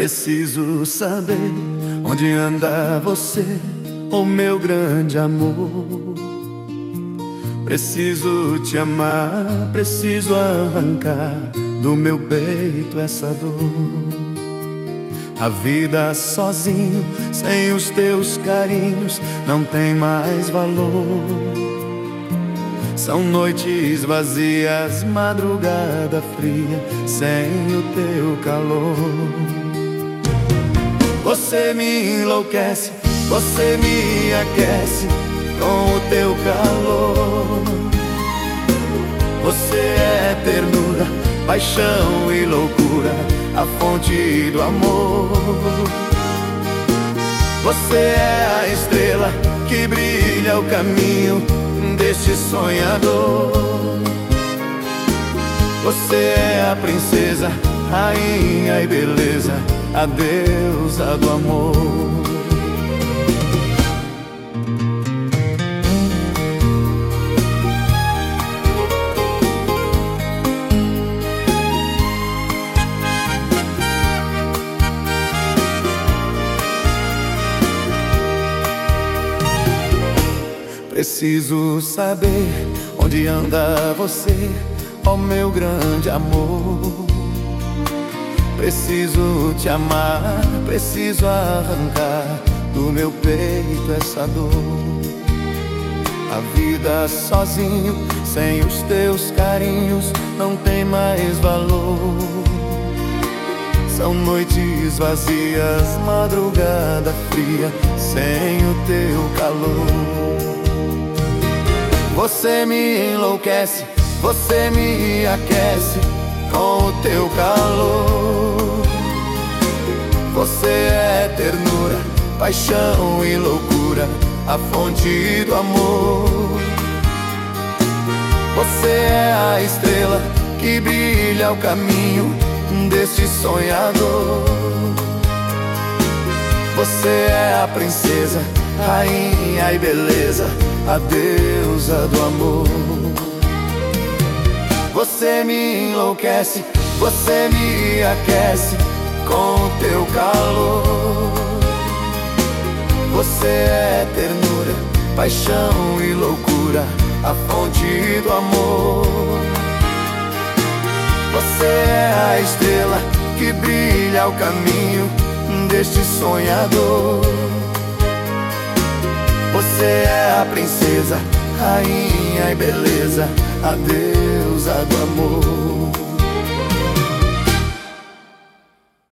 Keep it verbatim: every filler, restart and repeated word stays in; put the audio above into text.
Preciso saber onde anda você, oh meu grande amor. Preciso te amar, preciso arrancar do meu peito essa dor. A vida sozinho, sem os teus carinhos, não tem mais valor. São noites vazias, madrugada fria, sem o teu calor. Você me enlouquece, você me aquece com o teu calor. Você é ternura, paixão e loucura, a fonte do amor. Você é a estrela que brilha o caminho deste sonhador. Você é a princesa, rainha e beleza, a deusa do amor. Preciso saber onde anda você, ó meu grande amor. Preciso te amar, preciso arrancar do meu peito essa dor. A vida sozinho, sem os teus carinhos, não tem mais valor. São noites vazias, madrugada fria, sem o teu calor. Você me enlouquece, você me aquece com o teu calor. Você é ternura, paixão e loucura, a fonte do amor. Você é a estrela que brilha o caminho deste sonhador. Você é a princesa, rainha e beleza, a deusa do amor. Você me enlouquece, você me aquece com o teu calor. Você é ternura, paixão e loucura, a fonte do amor. Você é a estrela que brilha o caminho deste sonhador. Você é a princesa, rainha e beleza, a deusa do amor.